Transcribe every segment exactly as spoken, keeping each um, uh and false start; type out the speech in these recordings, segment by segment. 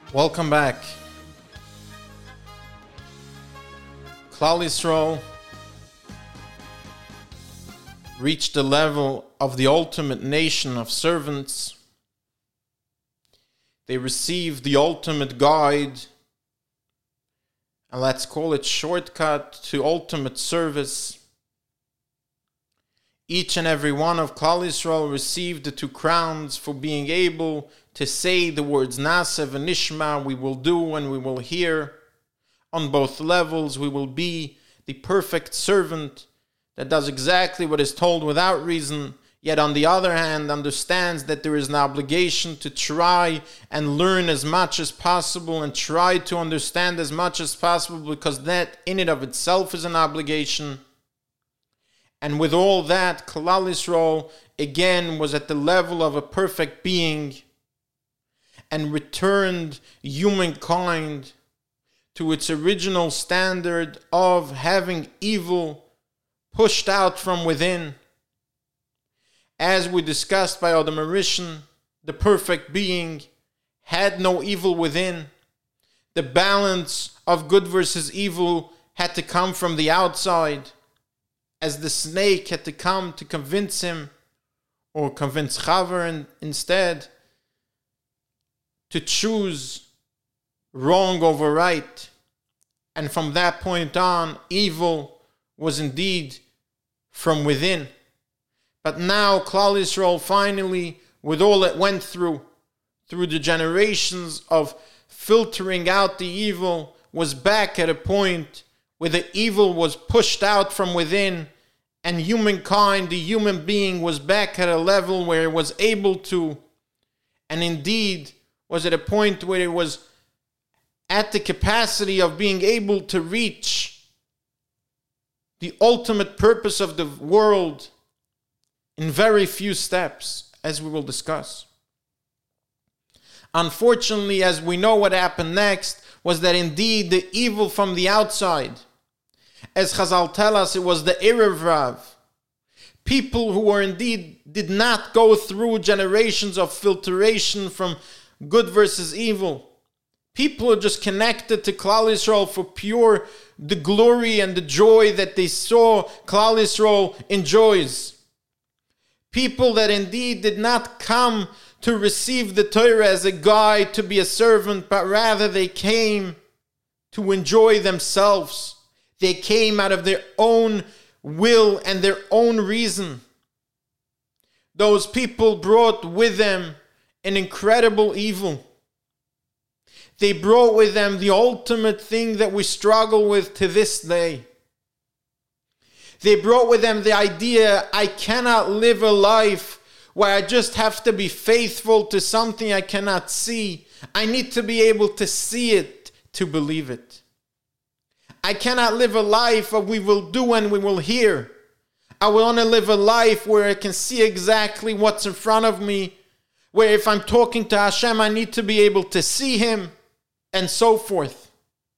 Welcome back. Klal Yisrael reached the level of the ultimate nation of servants. They received the ultimate guide, and let's call it shortcut to ultimate service. Each and every one of Klal Yisrael received the two crowns for being able to say the words Naaseh v'Nishma, we will do and we will hear. On both levels, we will be the perfect servant that does exactly what is told without reason, yet on the other hand understands that there is an obligation to try and learn as much as possible and try to understand as much as possible, because that in and of itself is an obligation. And with all that, Klal Yisrael again was at the level of a perfect being and returned humankind to its original standard of having evil pushed out from within. As we discussed by Adam Arishan, the perfect being had no evil within. The balance of good versus evil had to come from the outside, as the snake had to come to convince him, or convince Chava instead, to choose wrong over right. And from that point on, evil was indeed from within. But now Klal Yisrael finally, with all it went through, through the generations of filtering out the evil, was back at a point where the evil was pushed out from within, and humankind, the human being, was back at a level where it was able to, and indeed was at a point where it was at the capacity of being able to reach the ultimate purpose of the world in very few steps, as we will discuss. Unfortunately, as we know, what happened next was that indeed the evil from the outside, as Chazal tell us, it was the Erev Rav. People who were indeed did not go through generations of filtration from good versus evil. People are just connected to Klal Yisrael for pure the glory and the joy that they saw Klal Yisrael enjoys. People that indeed did not come to receive the Torah as a guide to be a servant, but rather they came to enjoy themselves. They came out of their own will and their own reason. Those people brought with them an incredible evil. They brought with them the ultimate thing that we struggle with to this day. They brought with them the idea, I cannot live a life where I just have to be faithful to something I cannot see. I need to be able to see it to believe it. I cannot live a life of we will do and we will hear. I want to live a life where I can see exactly what's in front of me, where if I'm talking to Hashem, I need to be able to see Him, and so forth.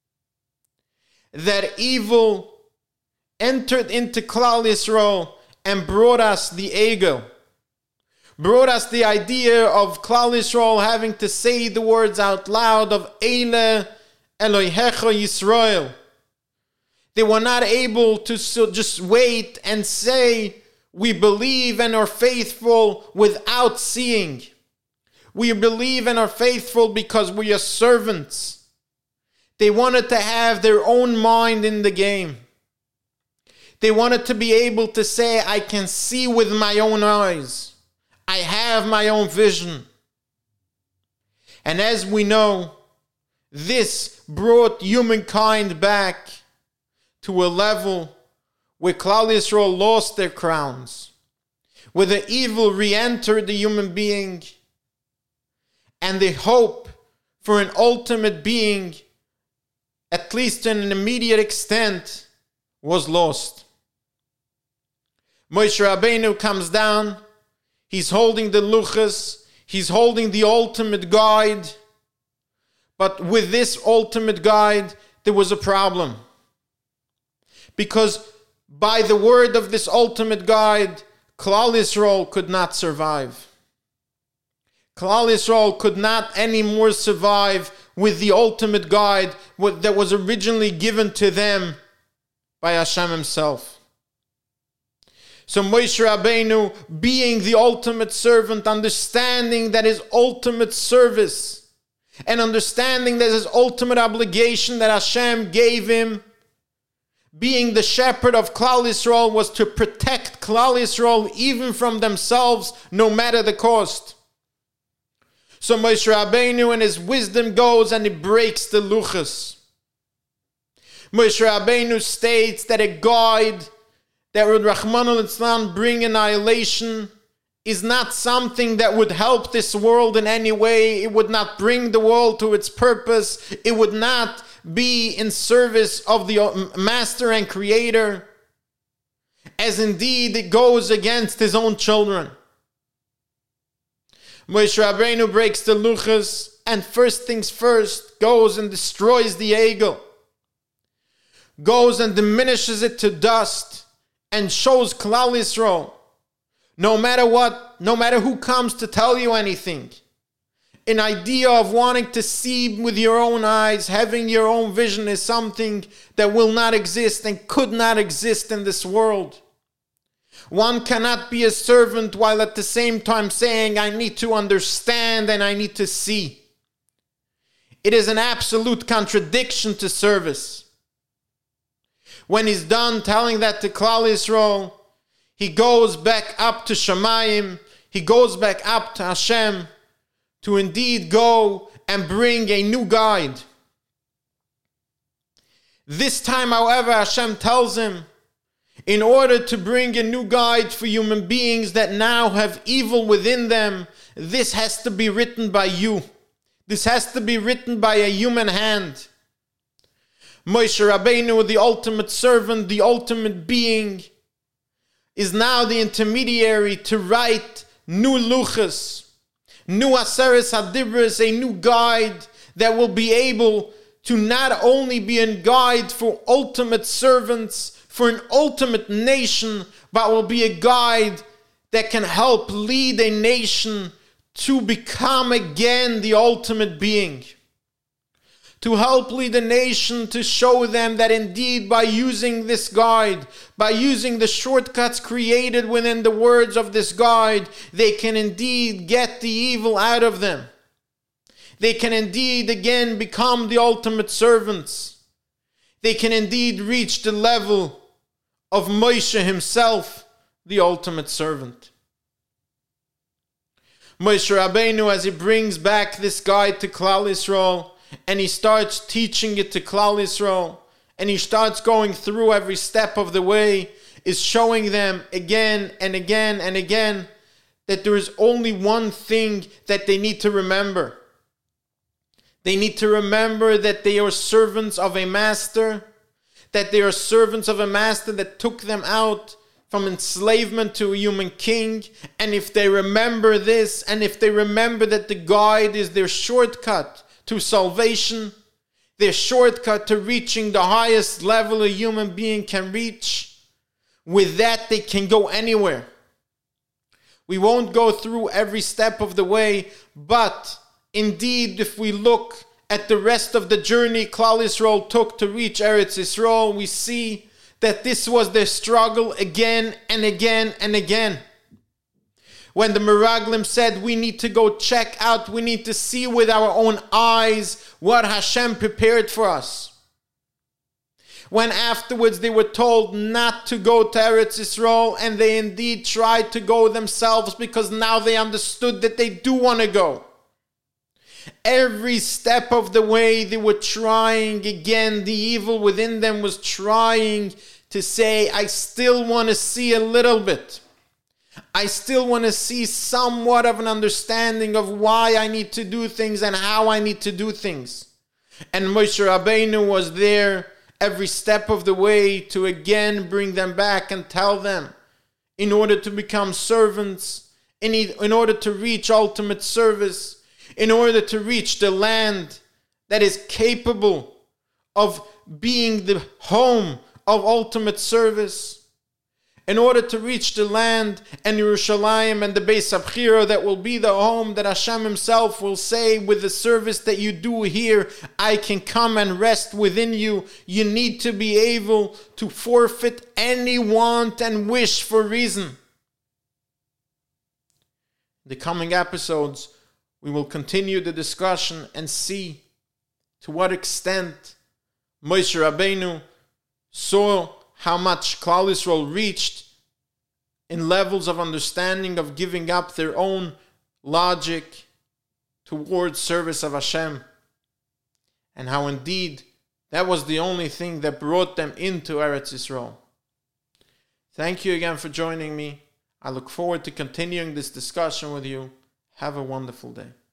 That evil entered into Klal Yisrael and brought us the ego, brought us the idea of Klal Yisrael having to say the words out loud of Eile Elohecha Yisrael. They were not able to so just wait and say, we believe and are faithful without seeing. We believe and are faithful because we are servants. They wanted to have their own mind in the game. They wanted to be able to say, I can see with my own eyes. I have my own vision. And as we know, this brought humankind back to a level where Klal Yisrael lost their crowns, where the evil re-entered the human being, and the hope for an ultimate being, at least in an immediate extent, was lost. Moshe Rabbeinu comes down, he's holding the luchas, he's holding the ultimate guide, but with this ultimate guide, there was a problem. Because by the word of this ultimate guide, Klal Yisrael could not survive. Klal Yisrael could not anymore survive with the ultimate guide that was originally given to them by Hashem himself. So Moshe Rabbeinu, being the ultimate servant, understanding that his ultimate service and understanding that his ultimate obligation that Hashem gave him, being the shepherd of Klal Yisrael, was to protect Klal Yisrael even from themselves, no matter the cost. So Moshe Rabbeinu in his wisdom goes and he breaks the luchas. Moshe Rabbeinu states that a guide that would Rahman al-Islam bring annihilation is not something that would help this world in any way. It would not bring the world to its purpose. It would not be in service of the master and creator, as indeed it goes against his own children. Moshe Rabbeinu breaks the luchas and first things first goes and destroys the egel, goes and diminishes it to dust, and shows Klal Yisrael, no matter what, no matter who comes to tell you anything, an idea of wanting to see with your own eyes, having your own vision, is something that will not exist and could not exist in this world. One cannot be a servant while at the same time saying, I need to understand and I need to see. It is an absolute contradiction to service. When he's done telling that to Klal Yisrael, he goes back up to Shamayim, he goes back up to Hashem to indeed go and bring a new guide. This time, however, Hashem tells him, in order to bring a new guide for human beings that now have evil within them, this has to be written by you. This has to be written by a human hand. Moshe Rabbeinu, the ultimate servant, the ultimate being, is now the intermediary to write new luchas, new aseres hadibros, a new guide that will be able to not only be a guide for ultimate servants, for an ultimate nation, but will be a guide that can help lead a nation to become again the ultimate being. To help lead a nation, to show them that indeed by using this guide, by using the shortcuts created within the words of this guide, they can indeed get the evil out of them. They can indeed again become the ultimate servants. They can indeed reach the level of Moshe himself, the ultimate servant. Moshe Rabbeinu, as he brings back this guide to Klal Yisrael, and he starts teaching it to Klal Yisrael, and he starts going through every step of the way, is showing them again and again and again that there is only one thing that they need to remember. They need to remember that they are servants of a master, that they are servants of a master that took them out from enslavement to a human king. And if they remember this, and if they remember that the guide is their shortcut to salvation, their shortcut to reaching the highest level a human being can reach, with that they can go anywhere. We won't go through every step of the way, but indeed, if we look at the rest of the journey Klal Yisrael took to reach Eretz Yisrael, we see that this was their struggle again and again and again. When the Meraglim said, we need to go check out, we need to see with our own eyes what Hashem prepared for us. When afterwards they were told not to go to Eretz Yisrael, and they indeed tried to go themselves because now they understood that they do want to go. Every step of the way they were trying again, the evil within them was trying to say, I still want to see a little bit. I still want to see somewhat of an understanding of why I need to do things and how I need to do things. And Moshe Rabbeinu was there every step of the way to again bring them back and tell them, in order to become servants, in, in order to reach ultimate service, in order to reach the land that is capable of being the home of ultimate service, in order to reach the land and Yerushalayim and the Beis Abchira that will be the home that Hashem himself will say, with the service that you do here, I can come and rest within you. You need to be able to forfeit any want and wish for reason. In the coming episodes, we will continue the discussion and see to what extent Moshe Rabbeinu saw how much Klal Yisrael reached in levels of understanding of giving up their own logic towards service of Hashem, and how indeed that was the only thing that brought them into Eretz Yisrael. Thank you again for joining me. I look forward to continuing this discussion with you. Have a wonderful day.